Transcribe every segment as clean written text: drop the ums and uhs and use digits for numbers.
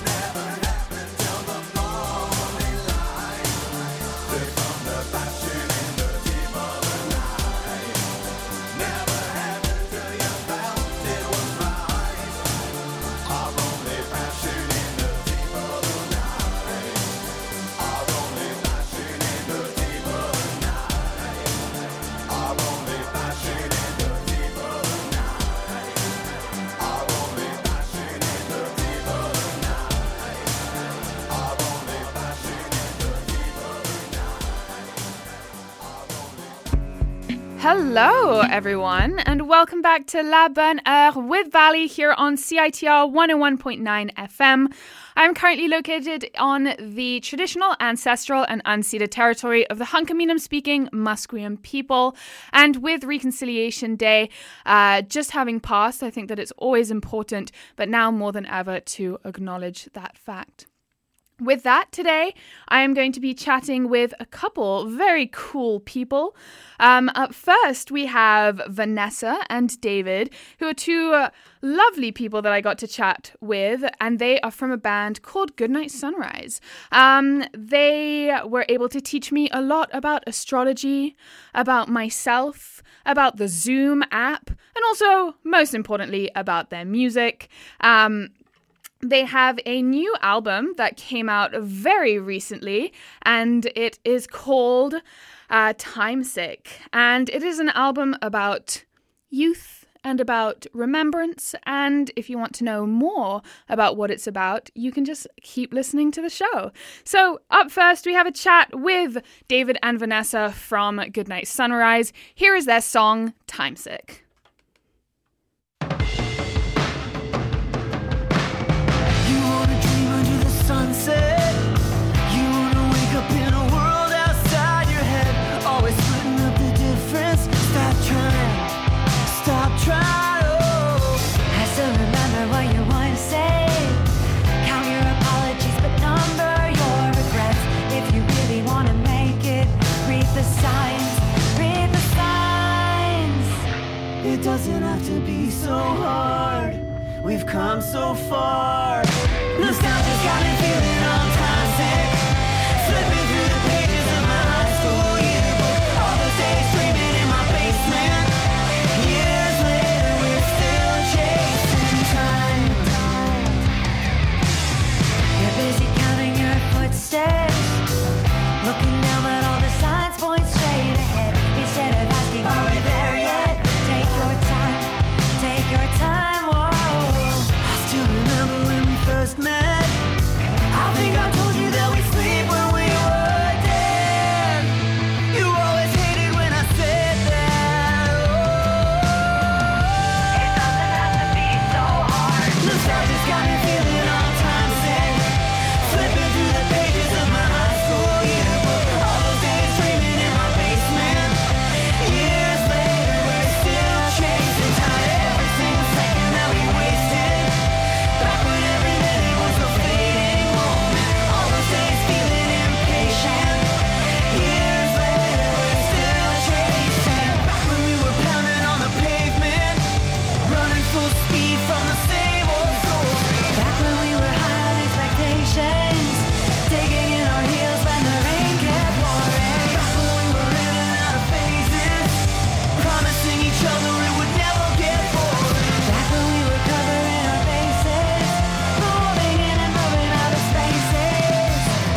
Hello, everyone, and welcome back to La Bonne Heure with Valley here on CITR 101.9 FM. I'm currently located on the traditional, ancestral, and unceded territory of the Hunkaminam-speaking Musqueam people. And with Reconciliation Day just having passed, I think that it's always important, but now more than ever, to acknowledge that fact. With that, today, I am going to be chatting with a couple very cool people. Up first, we have Vanessa and David, who are two lovely people that I got to chat with, and they are from a band called Goodnight Sunrise. They were able to teach me a lot about astrology, about myself, about the Zoom app, and also, most importantly, about their music. They have a new album that came out very recently, and it is called Time Sick. And it is an album about youth and about remembrance. And if you want to know more about what it's about, you can just keep listening to the show. So up first, we have a chat with David and Vanessa from Goodnight Sunrise. Here is their song, Time Sick. Sunset. You wanna wake up in a world outside your head, always splitting up the difference. Stop trying, oh. I still remember what you want to say. Count your apologies, but number your regrets. If you really want to make it, read the signs. It doesn't have to be so hard. We've come so far. Nostalgia's got me feeling all time sick. Flipping through the pages of my high school yearbook. All those days dreaming in my basement. Years later, we're still chasing time. You're busy counting your footsteps, looking down but all the signs point straight ahead. Instead of asking, are we there yet? Take your time, whoa. I still remember when we first met. I think I told you that we'd sleep when we were dead. You always hated when I said that. Oh, it doesn't have to be so hard. Nostalgia's got me feeling all time sick. Flipping through the pages of my high school yearbook. All those days dreaming in my basement. Years later, we're still chasing time. Every single second that we wasted. Back when every minute was a fleeting moment. All those days feeling impatient. Years later, we're still chasing. Back when we were pounding on the pavement. Running full speed from the same old soul. Back when we were high on expectations, digging in our heels when the rain kept pouring. Back when we were running out of phases. Promising each other it would never get boring. Back when we were covering our bases, moving in and moving out of spaces.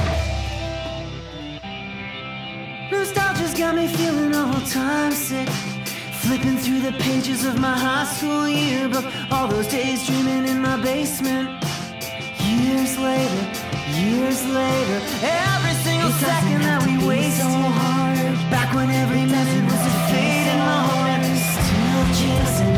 Nostalgia's got me feeling all time sick. Flipping through the pages of my high school yearbook. All those days dreaming in my basement. Years later, every single second that we wasted. So hard. Back when every minute was a fading moment. Still chasing.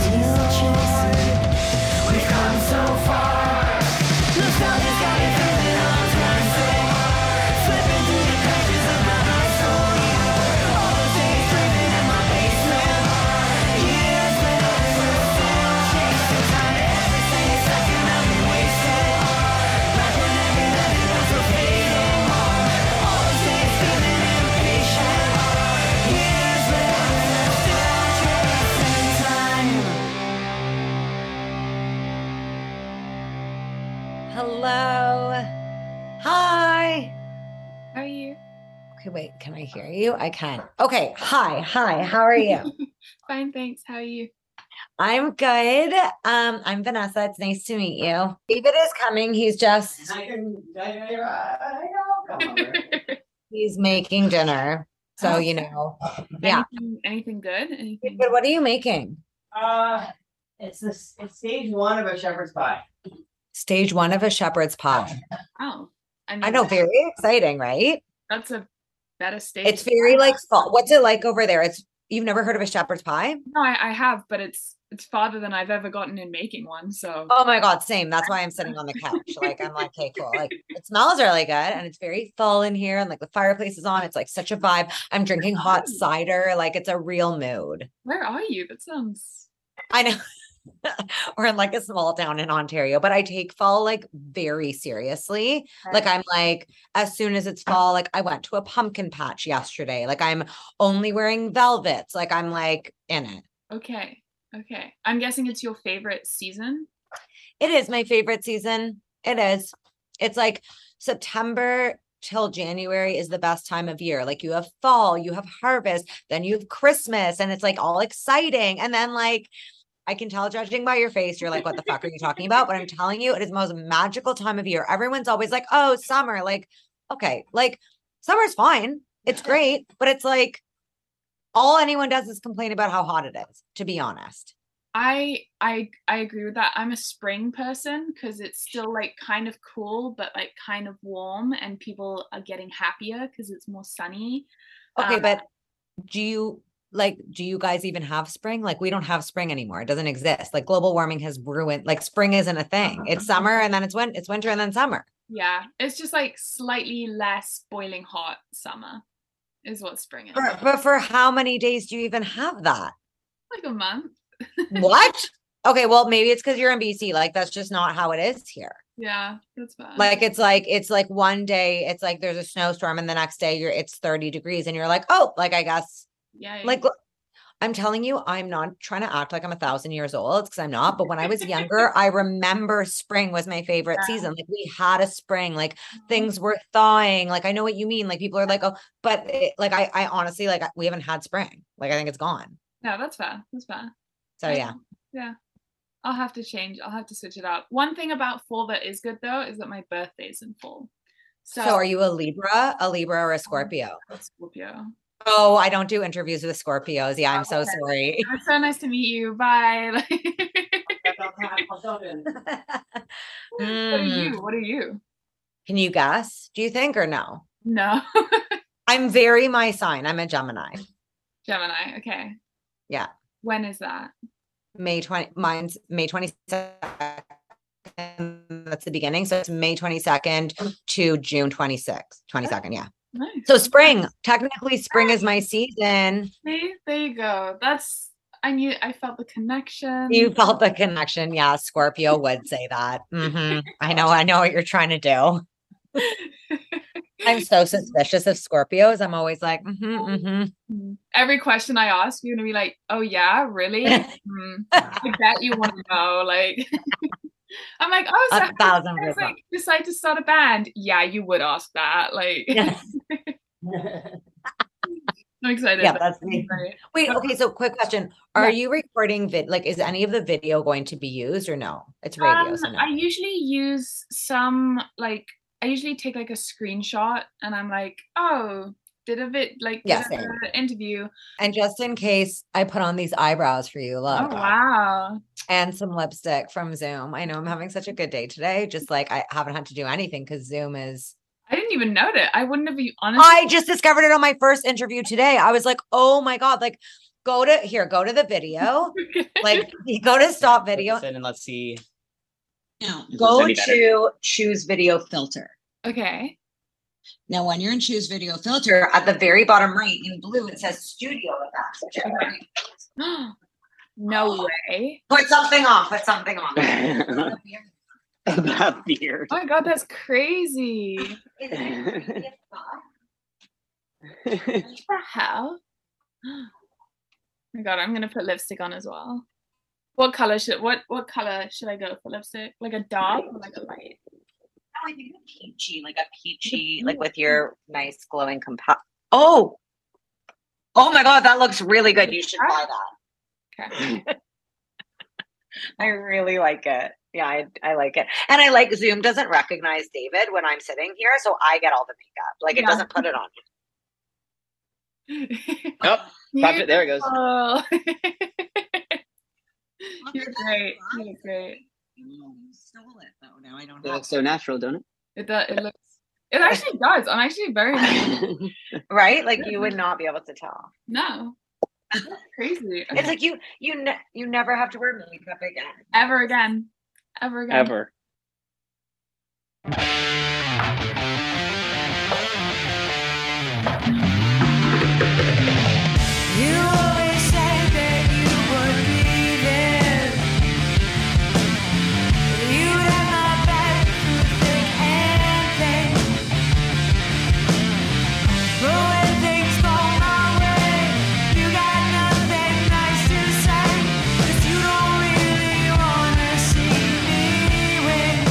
We've come so far. Nostalgia's got me feeling all time sick. Flipping through the pages of my high school yearbook. All those days dreaming in my basement. Years later, we're still chasing time. Every single second that we wasted. Back when every minute was a fading moment. All those days feeling Hello. Hi. How are you? Okay, wait, can I hear you? I can. Okay, hi. How are you? Fine, thanks. How are you? I'm good. I'm Vanessa. It's nice to meet you. David is coming. He's just he's making dinner. So, yeah. Anything good? Anything? David, what are you making? It's stage one of a shepherd's pie. Stage one of a shepherd's pie. Oh, I know, very exciting, right? That's a better stage. It's very like fall. What's it like over there? You've never heard of a shepherd's pie? No, I have, but it's farther than I've ever gotten in making one. So Oh my God, same. That's why I'm sitting on the couch. Like, I'm like, okay, cool. Like, it smells really good and it's very fall in here and like the fireplace is on. It's like such a vibe. I'm drinking hot cider. Like, it's a real mood. where are you? That sounds. I know. We're in like a small town in Ontario, but I take fall like very seriously. Like, I'm like, as soon as it's fall, like I went to a pumpkin patch yesterday. Like, I'm only wearing velvets. Like, I'm like in it. Okay. I'm guessing it's your favorite season. It is my favorite season. It is. It's like September till January is the best time of year. Like, you have fall, you have harvest, then you have Christmas, and it's like all exciting. And then like, I can tell judging by your face, you're like, what the fuck are you talking about? But I'm telling you, it is the most magical time of year. Everyone's always like, oh, summer. Like, okay, like summer's fine. It's great. But it's like, all anyone does is complain about how hot it is, to be honest. I agree with that. I'm a spring person because it's still like kind of cool, but like kind of warm, and people are getting happier because it's more sunny. Okay, but do you guys even have spring? Like, we don't have spring anymore. It doesn't exist. Like, global warming has ruined, like, spring isn't a thing. It's summer and then it's winter and then summer. Yeah, it's just like slightly less boiling hot summer is what spring is. But for how many days do you even have that? Like a month. What? Okay, well, maybe it's because you're in BC. Like, that's just not how it is here. Yeah, that's bad. Like, it's like one day it's like there's a snowstorm and the next day it's 30 degrees and you're like, oh, like, I guess. Yeah. Like, I'm telling you, I'm not trying to act like I'm 1,000 years old because I'm not. But when I was younger, I remember spring was my favorite season. Like, we had a spring, like things were thawing. Like, I know what you mean. Like, people are like, oh, but like, I honestly, like, we haven't had spring. Like, I think it's gone. Yeah, that's fair. That's fair. So yeah. Yeah. I'll have to change. I'll have to switch it up. One thing about fall that is good though is that my birthday's in fall. So are you a Libra or a Scorpio? Scorpio. Oh, I don't do interviews with Scorpios. Yeah, I'm so sorry. It's so nice to meet you. Bye. What are you? Can you guess? Do you think or no? No. I'm very my sign. I'm a Gemini. Gemini. Okay. Yeah. When is that? Mine's May 22nd. That's the beginning. So it's May 22nd to June 22nd. Yeah. Nice. So spring, technically spring is my season. See, there you go. I felt the connection. You felt the connection. Yeah. Scorpio would say that. I know what you're trying to do. I'm so suspicious of Scorpios. I'm always like, Every question I ask, you're gonna be like, "Oh yeah, really? I bet you want to know." Like, I'm like, "Oh, so how did you guys, like, decide to start a band?" Yeah, you would ask that. Like, I'm excited. Yeah, that's me. Wait, okay. So, quick question: are you recording like, is any of the video going to be used or no? It's radio. So no. I usually use I usually take like a screenshot and I'm like, oh, did an interview. And just in case, I put on these eyebrows for you. Look. Oh, wow. And some lipstick from Zoom. I know I'm having such a good day today. Just like, I haven't had to do anything because Zoom is. I didn't even know it. I wouldn't have been honest. I just discovered it on my first interview today. I was like, oh my God, like go to the video. Like, you go to stop video. And let's see. Now, go to choose video filter. Okay. Now, when you're in choose video filter, at the very bottom right in blue, it says studio effects. Okay. No way. Put something on. That beard. Oh my God, that's crazy. What the hell? Oh my God, I'm gonna put lipstick on as well. What color should I go for lipstick? Like a dark or like a light? peachy, like with your nice glowing Oh my God, that looks really good. You should buy that. Okay. I really like it. Yeah, I like it. And I like Zoom doesn't recognize David when I'm sitting here, so I get all the makeup. Like it Yeah. doesn't put it on. Oh, pop it. There it goes. Oh. You're great. You're great. You stole it though. Now I don't It have looks so natural, don't it? It looks. It actually does. I'm actually very right? Like you would not be able to tell. no. That's crazy. It's like you never have to wear makeup again. Ever again. Ever again. Ever. You always said that you would be there. You'd have my back through thick and thin. But when things go my way, you got nothing nice to say. 'Cause you don't really wanna see me win.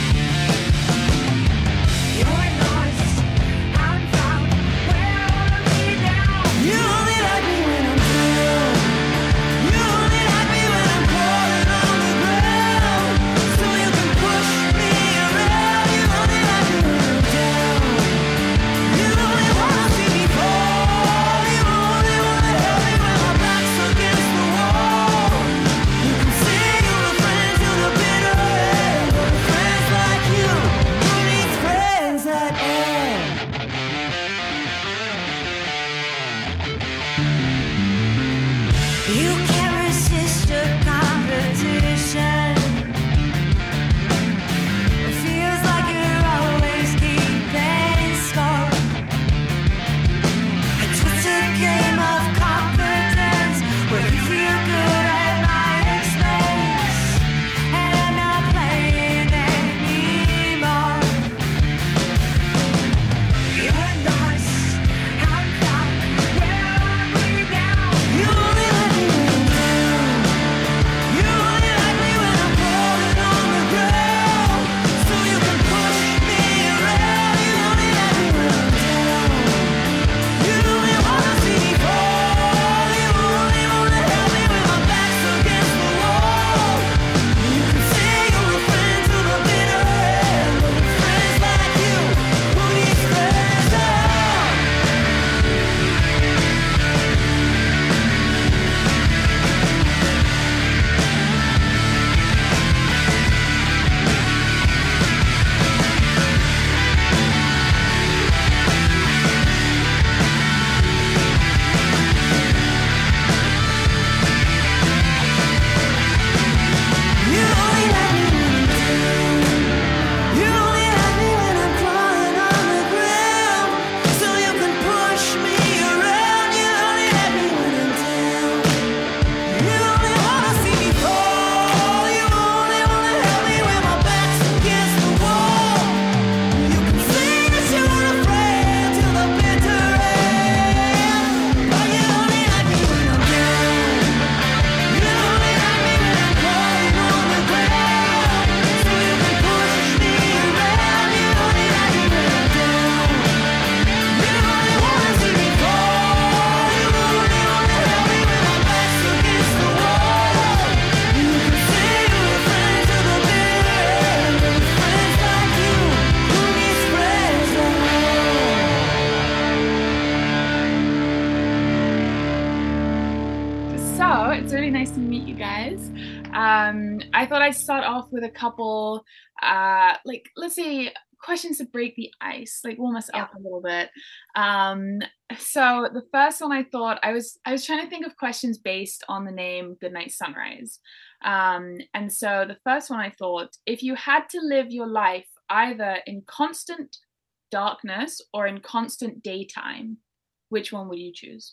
You're lost, I'm found. Where are we now? You only like me when I'm down. You only like me when I'm crawling on the ground. So you can push me around. You only like me when I'm down. You only wanna see me fall. You only wanna help me when my back's against the wall. You can sing your refrain to the bitter end. But friends like you, who needs friends at all? You can't resist a competition. It feels like you're always keeping score. It's a game of confidence where you feel good at my expense, and I'm not playing anymore. You're lost, I'm found. Where are we now? You only like me when I'm down. You only like me when I'm crawling on the ground. So you can push me around. You only like me when I'm down. You only wanna see me fall. You only wanna help me when my back's against the wall. You can sing your refrain to the bitter end. But with friends like you, who needs friends at all? You only like me when I'm down. You only like me when I'm crawling on the ground. So you can push me around. You only like me when I'm down. You only wanna see me fall. You only wanna help me when my back's against the wall. You can sing us your refrain till the bitter end. But you only like me when I'm down. You only like me when I'm crawling on the ground. So you can push me around. You only like me when I'm down. You only wanna see me fall. You only wanna help me when my back's against the wall. You can sing your refrain to the bitter end. But with friends like you, who needs friends at all? So it's really nice to meet you guys. I thought I'd start off with a couple, like let's say questions to break the ice, like warm us up a little bit. So the first one I thought I was trying to think of questions based on the name Goodnight Sunrise. And so the first one I thought, if you had to live your life either in constant darkness or in constant daytime, which one would you choose?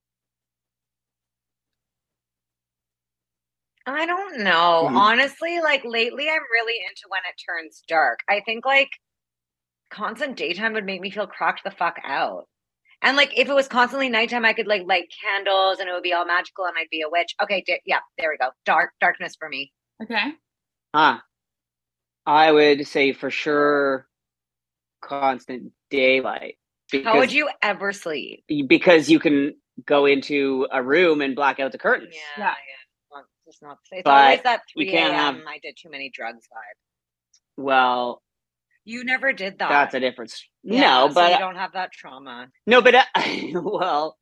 I don't know. Mhm. Honestly, like lately I'm really into when it turns dark. I think like constant daytime would make me feel cracked the fuck out. And like if it was constantly nighttime, I could like light candles and it would be all magical and I'd be a witch. Okay, yeah, there we go. Darkness for me. Okay. I would say for sure constant daylight. How would you ever sleep? Because you can go into a room and black out the curtains. Yeah. Well, it's not. It's But always that you 3 can't a.m. have- I did too many drugs vibe. Well, You never did that. that's a difference. Yeah, No, so but you don't have that trauma. no, but well,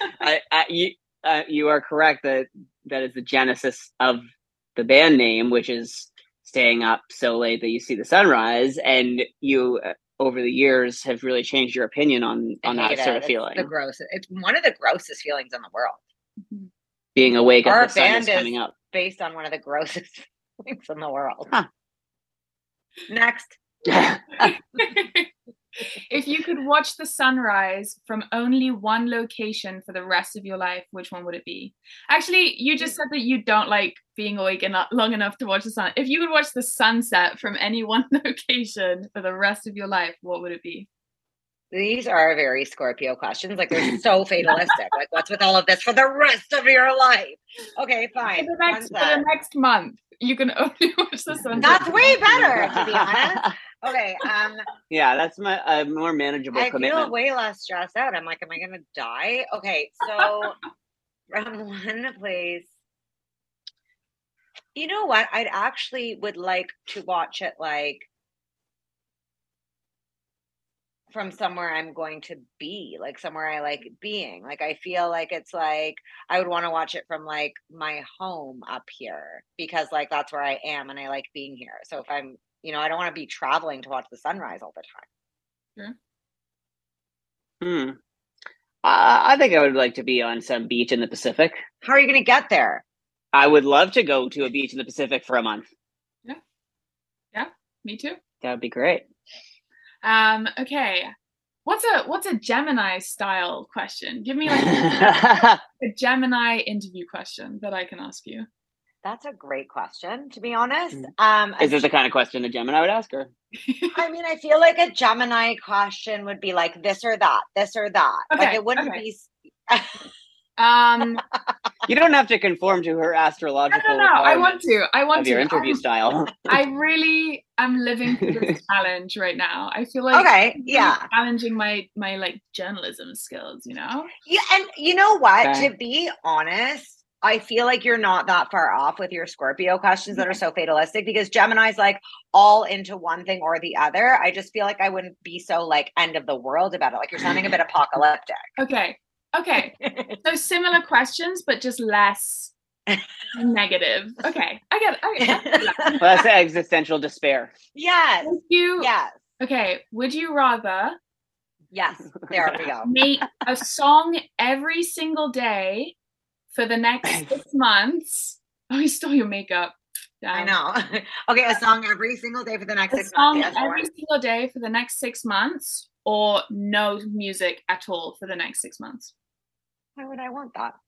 you are correct that that is the genesis of the band name, which is staying up so late that you see the sunrise, and you over the years have really changed your opinion on I that hate sort it. of feeling. It's the grossest. It's one of the grossest feelings in the world. Being awake Our as the sun is band coming is up. based on one of the grossest feelings in the world. Huh. Next. If you could watch the sunrise from only one location for the rest of your life, which one would it be? Actually, you just said that you don't like being awake long enough to watch the sun. If you could watch the sunset from any one location for the rest of your life, what would it be? These are very Scorpio questions. Like they're so fatalistic. Like what's with all of this for the rest of your life? Okay, fine. For the Sunset. next month, you can only watch the sunset. That's way better, to be honest. Okay, Yeah, that's my more manageable I commitment. feel way less stressed out. I'm like, am I gonna die? Okay, so from one place. You know what? I'd actually would like to watch it like from somewhere I'm going to be, like somewhere I like being. Like I feel like it's like I would want to watch it from like my home up here because like that's where I am and I like being here. So if I'm, I don't want to be traveling to watch the sunrise all the time. I think I would like to be on some beach in the Pacific. How are you going to get there? I would love to go to a beach in the Pacific for a month. Yeah, me too. That would be great. Okay. What's a Gemini style question? Give me like a Gemini interview question that I can ask you. That's a great question, to be honest. Is this the kind of question a Gemini would ask her? I mean, I feel like a Gemini question would be like this or that, this or that. Like Okay, it wouldn't okay. be. You don't have to conform to her astrological No. I requirements want of your to. interview style. I really am living through this challenge right now. I feel like Okay, I'm really yeah. challenging my like journalism skills, Yeah, and you know what? Okay. To be honest, I feel like you're not that far off with your Scorpio questions that are so fatalistic because Gemini's like all into one thing or the other. I just feel like I wouldn't be so like end of the world about it. Like you're sounding a bit apocalyptic. Okay. So similar questions, but just less negative. Okay. I get it. Well, that's existential despair. Yes. Would you, Yes. okay. Would you rather Yes. There we go. make a song every single day for the next 6 months? Oh, you stole your makeup. I Damn. know. Okay, a song every single day for the next A 6 song months. Yes, every single day for the next 6 months, or no music at all for the next 6 months? why would I want that?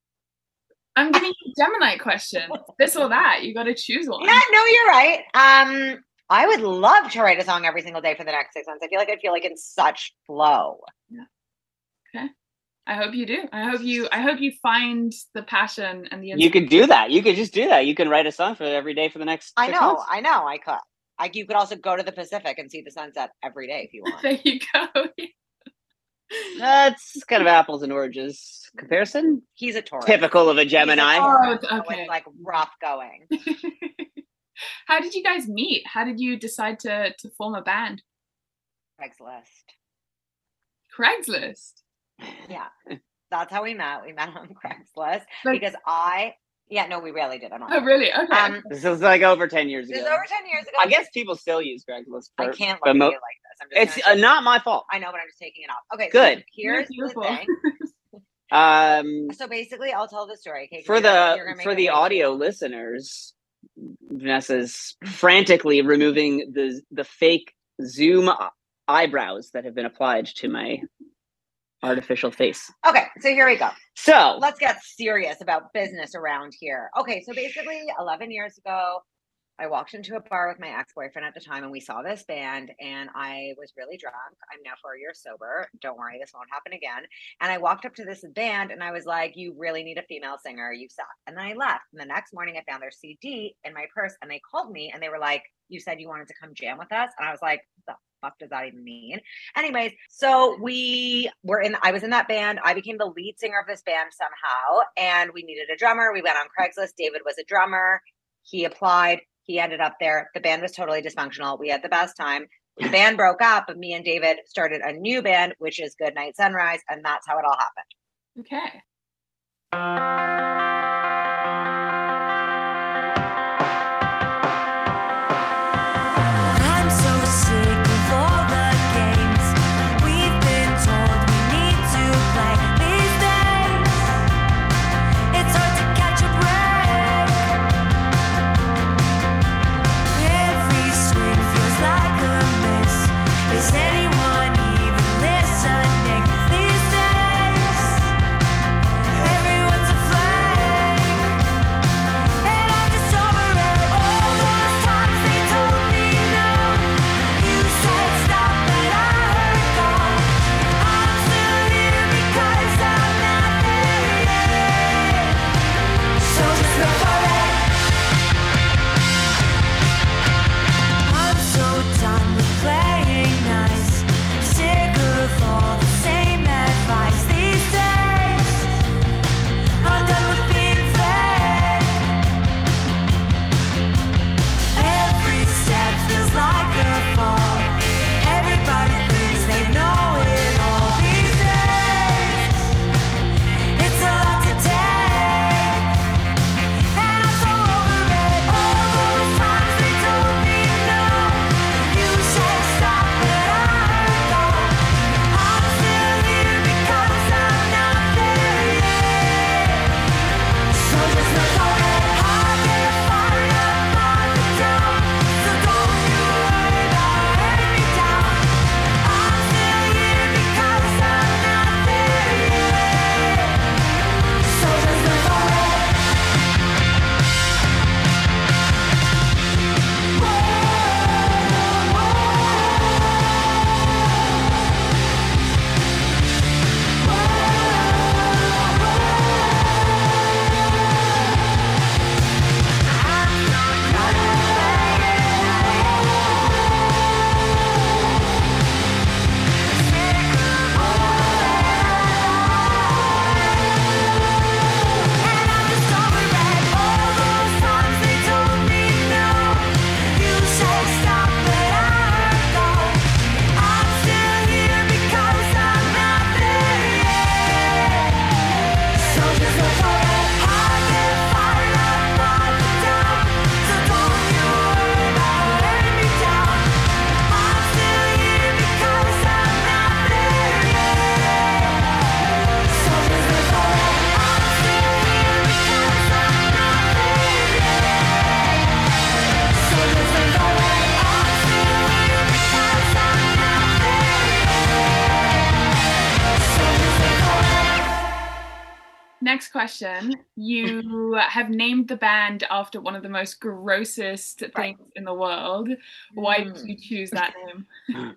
I'm giving you a Gemini question. This or that. You got to choose one. Yeah, no, you're right. I would love to write a song every single day for the next 6 months. I'd feel like in such flow. Okay. I hope you do. I hope you find the passion and the. You could do that. You could just do that. You can write a song for every day for the next 6 months. I know, I could. You could also go to the Pacific and see the sunset every day if you want. There you go. That's kind of apples and oranges comparison. He's a Taurus. Typical of a Gemini. Oh, So okay. it's like rough going. How did you guys meet? How did you decide to form a band? Craigslist. Craigslist. Yeah, that's how we met. We met on Craigslist Like- because we really did. I'm not. Oh, really? Okay. This is like over 10 years This ago. is over 10 years ago. I guess people still use Craigslist. I for- can't but look at mo- you like this. I'm just It's gonna take- not my fault. I know, but I'm just taking it off. Okay, Good. So here's the Beautiful. thing. So basically, I'll tell the story. Okay, 'cause For you're gonna make the it way audio listeners, Vanessa's frantically removing the fake Zoom eyebrows that have been applied to my artificial face. Okay, so here we go. So Let's get serious about business around here. Okay, so basically 11 years ago, I walked into a bar with my ex-boyfriend at the time and we saw this band and I was really drunk. I'm now 4 years sober. Don't worry, this won't happen again. And I walked up to this band and I was like, you really need a female singer. You suck. And then I left. And the next morning I found their CD in my purse and they called me and they were like, you said you wanted to come jam with us. And I was like, what the fuck does that even mean? Anyways, so I was in that band. I became the lead singer of this band somehow. And we needed a drummer. We went on Craigslist. David was a drummer. He applied. He ended up there. The band was totally dysfunctional. We had the best time. The band broke up, but me and David started a new band, which is Goodnight Sunrise. And that's how it all happened. Okay. I'm so sick of all the games we've been told we need to play these days. It's hard to catch a break. Every swing feels like a miss. Is anyone even listening these days? Everyone's afraid. And I'm just over it. All those times they told me no. You said stop, but I heard go. I'm still here because I'm not there yet. So just go for it. I'm so done with playing nice. Sick of all the same advice these days. I'm done with being fake. Every step feels like a fall. Everybody thinks they know it all these days. It's a lot to take, and I'm so over it. All those times they told me no. You said stop, but I heard go. I'm still here because I'm not there yet. So just look for it. I get fired up on the drum. So don't you worry about letting me down. I'm still here because I'm not there yet. So just look for it. Next question. You have named the band after one of the most grossest things in the world. Why did you choose that name?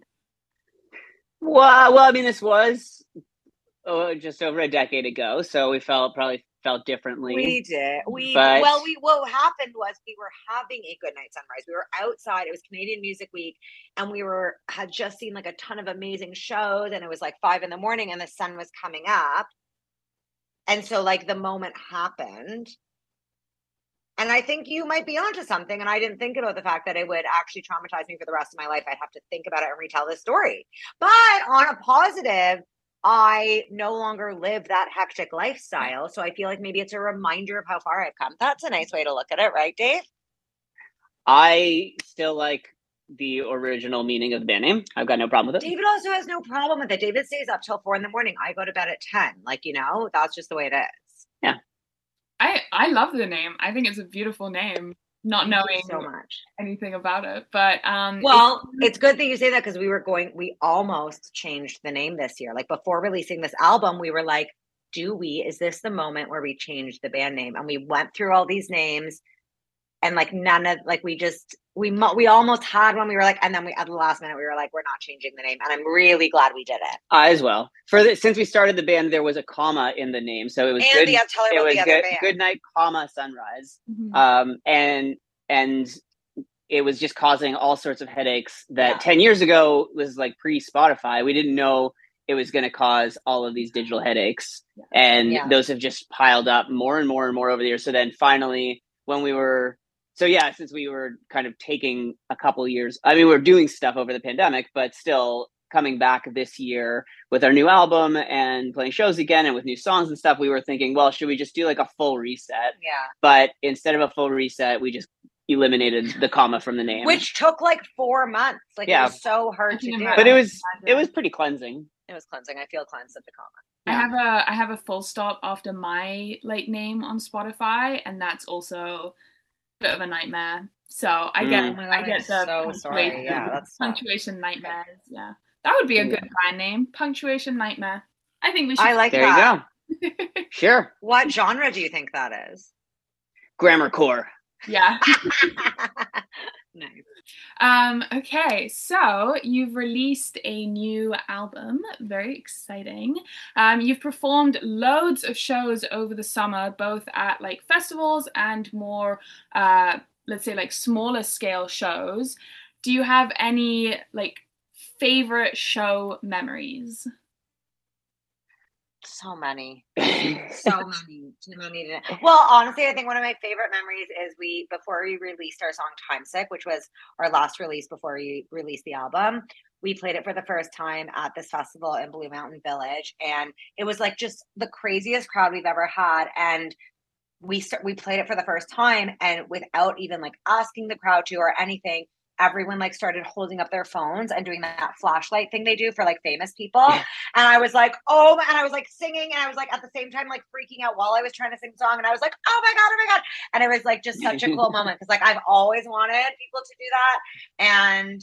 Well, I mean, this was just over a decade ago, so we probably felt differently. We did. But- What happened was we were having a good night sunrise. We were outside. It was Canadian Music Week, and had just seen like a ton of amazing shows, and it was like 5 a.m. and the sun was coming up. And so like the moment happened. And I think you might be onto something. And I didn't think about the fact that it would actually traumatize me for the rest of my life. I'd have to think about it and retell this story. But on a positive, I no longer live that hectic lifestyle. So I feel like maybe it's a reminder of how far I've come. That's a nice way to look at it, right, Dave? I still like the original meaning of the band name. I've got no problem with it. David also has no problem with it. David stays up till 4 a.m. I go to bed at 10. Like, that's just the way it is. Yeah. I love the name. I think it's a beautiful name, not Thank you knowing so much. anything about it. But Well, it's good that you say that because we almost changed the name this year. Like before releasing this album, we were like, is this the moment where we change the band name? And we went through all these names and like none of like we almost had one. We were like, and then we at the last minute we were like, we're not changing the name, and I'm really glad we did it. I as well. Since we started the band, there was a comma in the name, so it was And good. tell her It about was the other good. band. Good night, comma sunrise. Mhm. And it was just causing all sorts of headaches that Yeah. 10 years ago was like pre-Spotify. We didn't know it was going to cause all of these digital headaches. And Yeah. those have just piled up more and more and more over the years. So then finally, since we were kind of taking a couple years, I mean, we were doing stuff over the pandemic, but still coming back this year with our new album and playing shows again and with new songs and stuff, we were thinking, well, should we just do like a full reset? Yeah. But instead of a full reset, we just eliminated the comma from the name. Which took like 4 months. Like Yeah. it was so hard I to can do. imagine. but it was pretty cleansing. It was cleansing. I feel cleansed at the comma. I have a full stop after my like name on Spotify, and that's also a bit of a nightmare. So I get Oh my God, I get I'm the so punctuation, sorry. Yeah, that's tough. punctuation nightmares. Yeah, that would be a good band name. Punctuation nightmare. I think we should. I like There that. you go. Sure. What genre do you think that is? Grammar core. Yeah. Nice. Okay, so you've released a new album, very exciting. You've performed loads of shows over the summer, both at like festivals and more, let's say like smaller scale shows. Do you have any like favorite show memories? So many. So many. Too many. Well, honestly, I think one of my favorite memories is before we released our song Time Sick, which was our last release before we released the album, we played it for the first time at this festival in Blue Mountain Village. And it was like just the craziest crowd we've ever had. And we played it for the first time, and without even like asking the crowd to or anything, everyone like started holding up their phones and doing that flashlight thing they do for like famous people. And I was like, and I was like singing, and I was like at the same time like freaking out while I was trying to sing the song, and I was like, oh my god. And it was like just such a cool moment, because like I've always wanted people to do that. And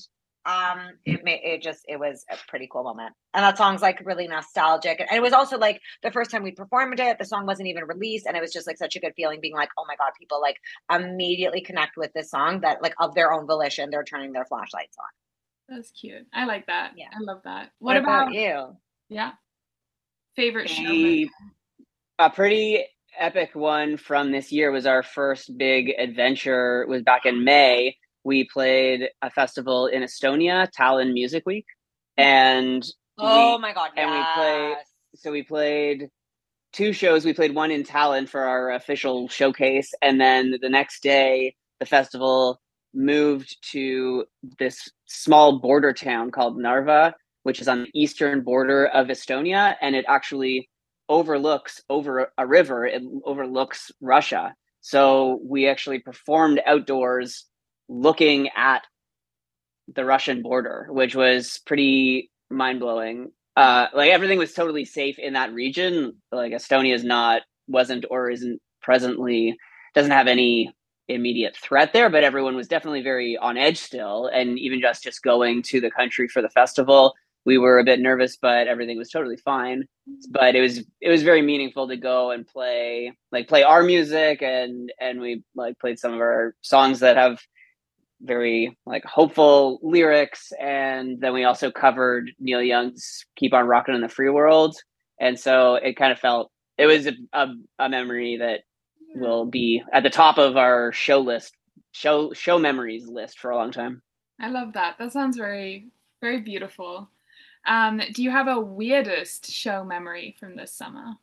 it was a pretty cool moment. And that song's like really nostalgic, and it was also like the first time we performed it. The song wasn't even released, and it was just like such a good feeling being like, oh my god, people like immediately connect with this song that like of their own volition they're turning their flashlights on. That's cute. I like that. Yeah. I love that. What about you? Yeah. Favorite show memory? A pretty epic one from this year was our first big adventure. It was back in May. We played a festival in Estonia, Tallinn Music Week, and Oh my god, and yes. we played 2 shows. We played one in Tallinn for our official showcase, and then the next day the festival moved to this small border town called Narva, which is on the eastern border of Estonia, and it actually overlooks over a river. It overlooks Russia. So we actually performed outdoors looking at the Russian border, which was pretty mind-blowing. Like everything was totally safe in that region. Like Estonia wasn't or isn't presently, doesn't have any immediate threat there, but everyone was definitely very on edge still. And even just going to the country for the festival, we were a bit nervous, but everything was totally fine. But it was very meaningful to go and play our music, and we like played some of our songs that have very like hopeful lyrics, and then we also covered Neil Young's "Keep on Rockin' in the Free World," and so it kind of felt it was a memory that will be at the top of our show memories list for a long time. I love that. That sounds very, very beautiful. Do you have a weirdest show memory from this summer?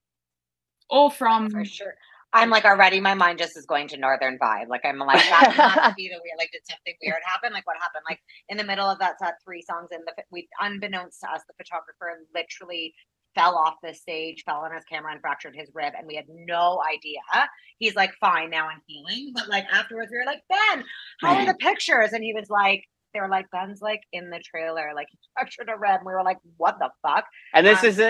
Or from For sure. I'm like already, my mind just is going to Northern Vibe. Like I'm like, that must be the weird. Like, did something weird happen? Like, what happened? Like in the middle of that set, 3 songs in we, unbeknownst to us, the photographer literally fell off the stage, fell on his camera, and fractured his rib, and we had no idea. He's like, fine, now I'm healing. But like afterwards, we were like, Ben, how are the pictures? And he was like, they were like, Ben's like in the trailer, like he fractured a rib. And we were like, what the fuck? And this is it.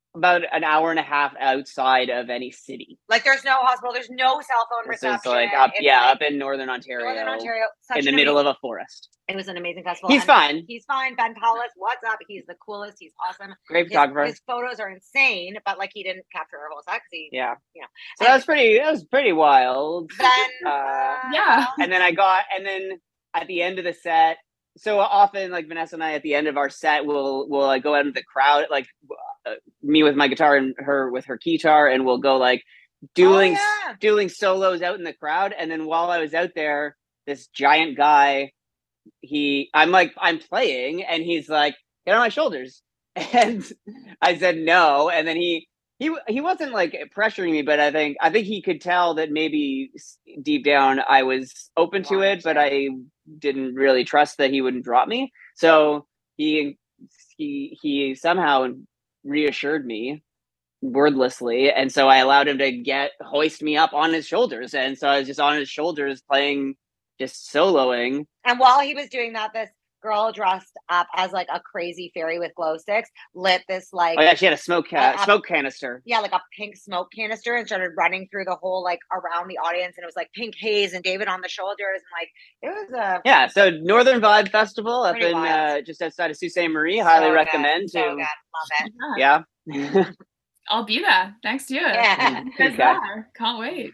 about an hour and a half outside of any city. Like there's no hospital, there's no cell phone This reception. is like up, It's yeah, like up in Northern Ontario, Northern Ontario, such in the an middle amazing- of a forest. It was an amazing festival. He's and fine. He's fine. Ben Collis, what's up? He's the coolest. He's awesome. Great photographer. His photos are insane, but like he didn't capture our whole set because he, Yeah. you know. So that was pretty wild. Then, Yeah. And then at the end of the set, so often like Vanessa and I at the end of our set will like go out into the crowd, like me with my guitar and her with her guitar, and we'll go like dueling solos out in the crowd. And then while I was out there, this giant guy, I'm playing, and he's like, "Get on my shoulders," and I said no, and then he wasn't like pressuring me, but I think he could tell that maybe deep down I was open to it, but I didn't really trust that he wouldn't drop me. So he somehow reassured me wordlessly, and so I allowed him to hoist me up on his shoulders, and so I was just on his shoulders playing, just soloing. And while he was doing that, this girl dressed up as like a crazy fairy with glow sticks lit this like Oh yeah, she had a smoke canister. Yeah, like a pink smoke canister, and started running through the whole like around the audience, and it was like pink haze and David on the shoulders, and like it was a Yeah, so Northern Vibe Festival up Pretty in wild. just outside of Sault Ste. Marie. Highly so recommend good, so to. good. Love it. Yeah. I'll be there next year. Yeah. You guys Okay. are. Can't wait.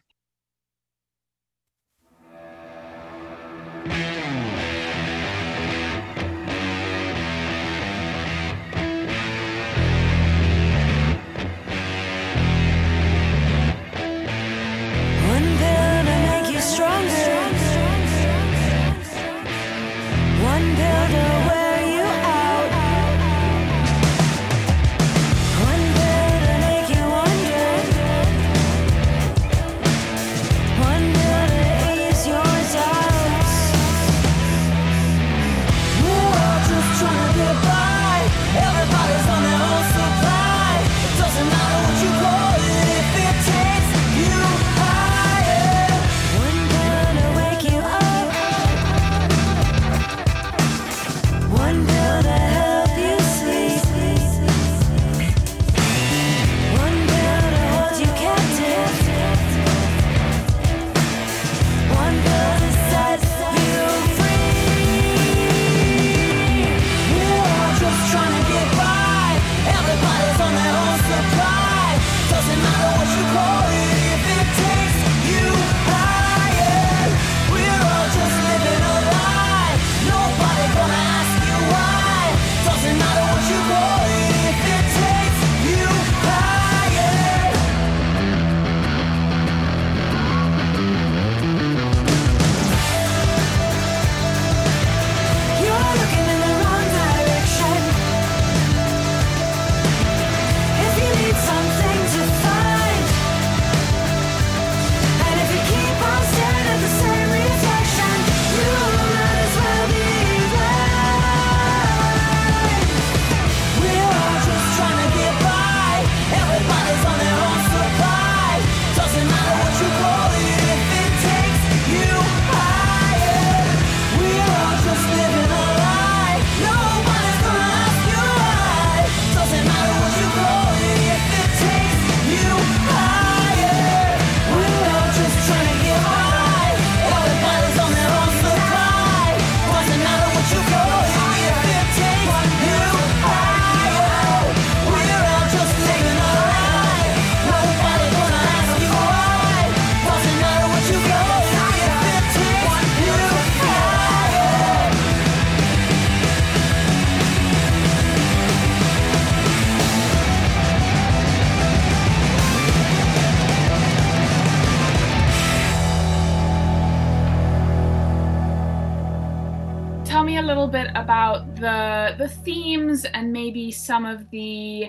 One pill to make you stronger. One pill to wear you out. One pill to make you wonder. One pill to ease your doubts. We're all just trying to get by. Everybody's on their own supply. It doesn't matter what you call it if it takes you higher. One pill to wake you up. One pill to help you sleep. One pill to hold you captive. One pill to set you free. We're all just trying to get by. Everybody's on their own supply. Doesn't matter what you call it if it takes you higher. We're all just living a lie. Nobody gonna ask you why. Doesn't matter what you call it if it takes you higher. You're looking in the wrong direction. If you need something to find, and if you keep on staring at the same reflection, you might as well be blind. We're all just trying to get by. Everybody's on their own supply. Doesn't matter what you call it if it takes you higher. We're all just living a lie. Nobody's gonna ask you why. Doesn't matter what you call it if it takes you higher. We're all just trying to get by. Everybody's on their own supply. Doesn't matter what you call it if it takes you higher. We're all just living a lie. Nobody's gonna ask you why. Doesn't matter what you call it if it takes you higher. Tell me a little bit about the themes and maybe some of the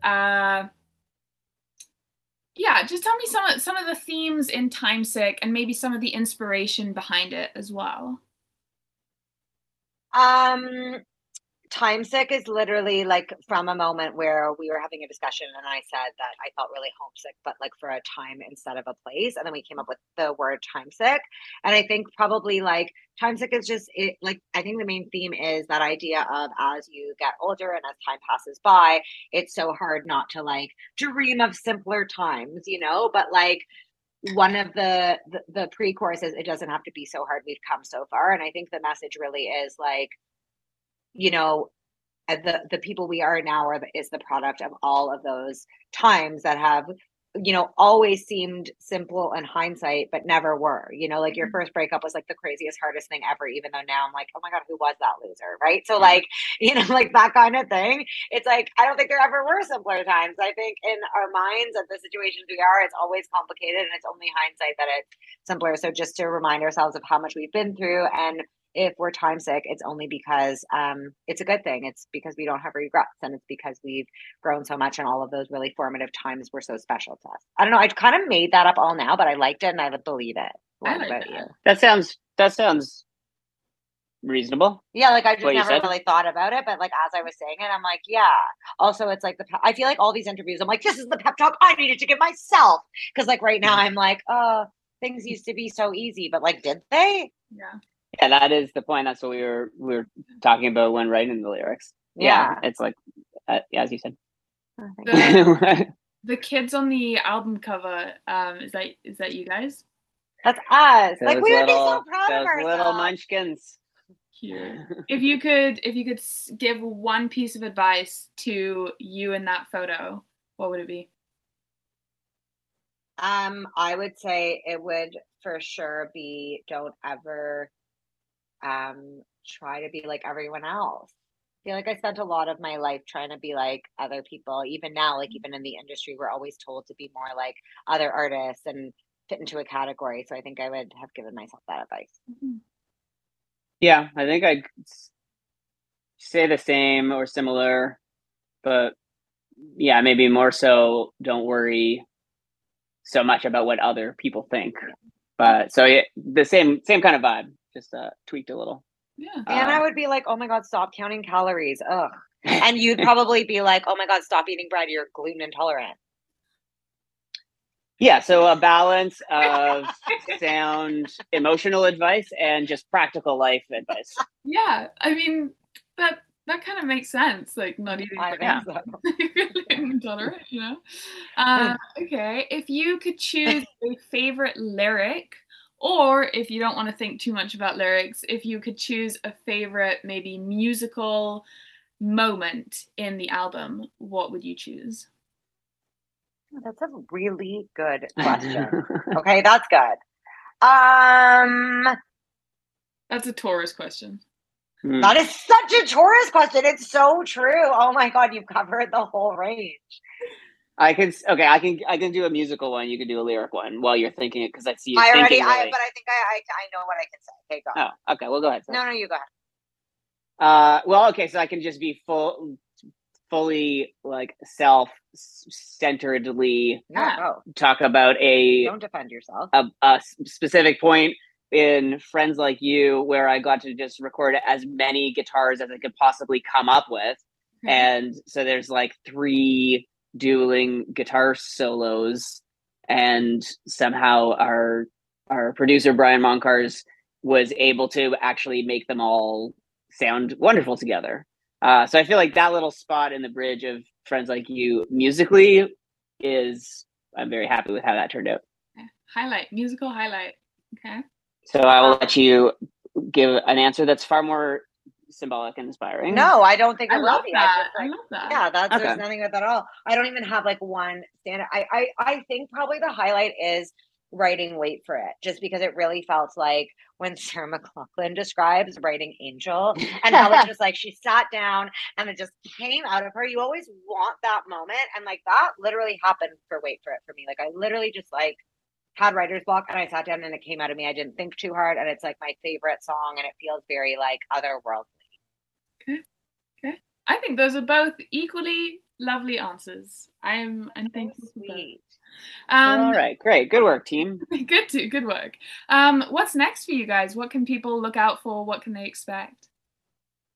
just tell me some of the themes in Timesick and maybe some of the inspiration behind it as well. Time sick is literally like from a moment where we were having a discussion and I said that I felt really homesick, but like for a time instead of a place. And then we came up with the word time sick. And I think probably like time sick is just it, like, I think the main theme is that idea of as you get older and as time passes by, it's so hard not to like dream of simpler times, you know, but like, one of the pre-course is it doesn't have to be so hard. We've come so far. And I think the message really is like, you know, the people we are now is the product of all of those times that have, you know, always seemed simple in hindsight, but never were. You know, like your first breakup was like the craziest, hardest thing ever, even though now I'm like, oh my God, who was that loser? Right. So like, you know, like that kind of thing. It's like, I don't think there ever were simpler times. I think in our minds of the situations we are, it's always complicated and it's only hindsight that it's simpler. So just to remind ourselves of how much we've been through, and if we're time sick, it's only because it's a good thing. It's because we don't have regrets, and it's because we've grown so much, and all of those really formative times were so special to us. I don't know. I kind of made that up all now, but I liked it and I would believe it. What like about that. you? That sounds reasonable. Yeah, like I just What you never said? really thought about it, but like as I was saying it, I'm like, yeah. Also, it's like I feel like all these interviews, I'm like, this is the pep talk I needed to give myself, because like right now I'm like, oh, things used to be so easy, but like, did they? Yeah. Yeah, that is the point. That's what we were talking about when writing the lyrics. Yeah. It's like as you said. The kids on the album cover, is that you guys? That's us. Like Those we would be so little- proud of those little ourselves. munchkins. Cute. If you could give one piece of advice to you in that photo, what would it be? I would say it would for sure be, don't ever try to be like everyone else. I feel like I spent a lot of my life trying to be like other people. Even now, like even in the industry, we're always told to be more like other artists and fit into a category. So I think I would have given myself that advice. Yeah, I think I'd say the same or similar, but yeah, maybe more so don't worry so much about what other people think. But so yeah, the same kind of vibe, just tweaked a little. Yeah. And I would be like, oh my God, stop counting calories. Ugh. And you'd probably be like, oh my God, stop eating bread. You're gluten intolerant. Yeah, so a balance of sound emotional advice and just practical life advice. Yeah. I mean, that kind of makes sense. Like not eating I bread. think so. Intolerant, you know. Okay, if you could choose a favorite lyric, or if you don't want to think too much about lyrics, if you could choose a favorite maybe musical moment in the album, what would you choose? That's a really good question. Okay, that's good. That That's a Taurus question. is such a Taurus question. It's so true. Oh my God, you've covered the whole range. I can do a musical one. You can do a lyric one while you're thinking it, because I see you But thinking. I really- think I know what I can say. Okay, go. Oh, okay. Well, go ahead. No, you go ahead. Well, okay. So I can just be fully like self-centeredly No, go. talk about Don't defend yourself. a specific point in Friends Like You, where I got to just record as many guitars as I could possibly come up with. And so there's like 3 dueling guitar solos, and somehow our producer Brian Moncars was able to actually make them all sound wonderful together. So I feel like that little spot in the bridge of Friends Like You musically I'm very happy with how that turned out. Musical highlight. Okay. So I will let you give an answer that's far more symbolic and inspiring. No, I don't think it I will love be. that. I I just, love that. yeah, Okay. there's nothing with that at all. I don't even have like one standard. I think probably the highlight is writing Wait for It, just because it really felt like when Sarah McLachlan describes writing Angel, and how it's just like she sat down and it just came out of her. You always want that moment, and like that literally happened for Wait for It for me. Like I literally just like had writer's block and I sat down and it came out of me. I didn't think too hard, and it's like my favorite song, and it feels very like otherworldly. Okay. I think those are both equally lovely answers. I'm thankful for both. Sweet. All right, great, good work, team. Good work. What's next for you guys? What can people look out for? What can they expect?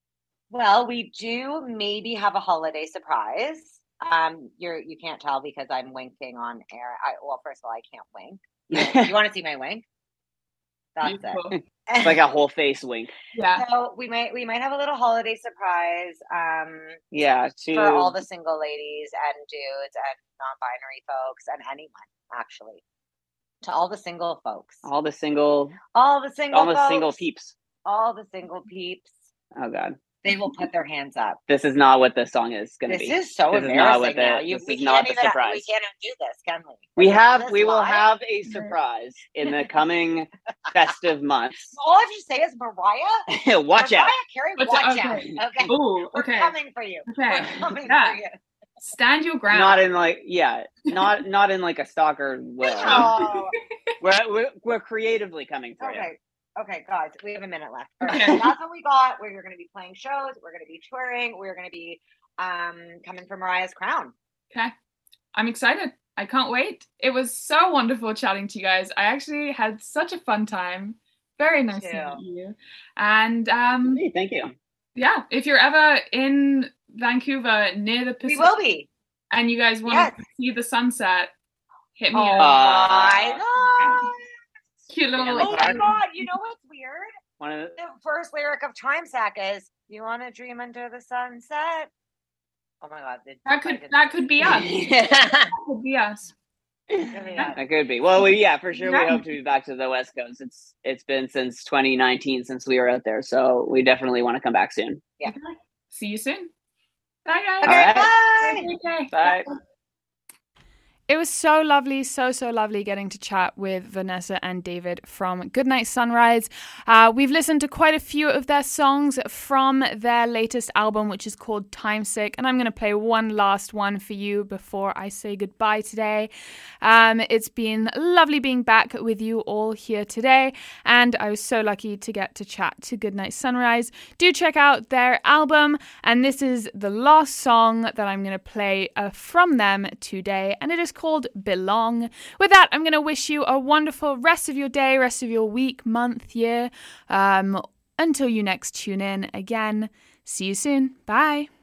Well, we do maybe have a holiday surprise. You can't tell because I'm winking on air. Well, first of all, I can't wink. You want to see my wink? That's Beautiful. it. It's like a whole face wink. Yeah. So we might have a little holiday surprise Yeah, for all the single ladies and dudes and non-binary folks and anyone actually. To all the single folks. all the single All the single folks, peeps. all the single peeps. Oh God, They will put their hands up. this is not what the song is going to This be. is so This is not what embarrassing now. this We is not the can't even surprise. we can't even do this, can we? We will live? have a surprise in the coming festive months. All I have to say is Mariah. Watch Mariah out. Carey, Watch watch out, out. okay. Okay. Ooh, We're okay. coming for you. Okay. We're coming Yeah. for you. Stand your ground. Not in like not in like a stalker way. Oh, We're creatively coming for you. okay. Okay, guys, we have a minute left. All Okay. right, that's what we got. We're going to be playing shows. We're going to be touring. We're going to be coming for Mariah's crown. Okay. I'm excited. I can't wait. It was so wonderful chatting to you guys. I actually had such a fun time. Very nice to too. meet you. And Hey, thank you. yeah, if you're ever in Vancouver near the We Pacific will be. and you guys want Yes. to see the sunset, hit me Oh up. my god. Cute little Yeah, Oh like, my god. You know what's weird? One of The first lyric of Time Sack is, "You want to dream under the sunset." Oh my god. that could be us. That could be us. that could be. Well, for sure. Yeah. We hope to be back to the West Coast. It's been since 2019 since we were out there, so we definitely want to come back soon. See you soon. Bye guys. Okay, All right. bye. Okay. Bye. It was so lovely, so lovely getting to chat with Vanessa and David from Goodnight Sunrise. We've listened to quite a few of their songs from their latest album, which is called Time Sick, and I'm going to play one last one for you before I say goodbye today. It's been lovely being back with you all here today, and I was so lucky to get to chat to Goodnight Sunrise. Do check out their album, and this is the last song that I'm going to play from them today, and it is called Belong. With that, I'm going to wish you a wonderful rest of your day, rest of your week, month, year. Until you next tune in again. See you soon. Bye.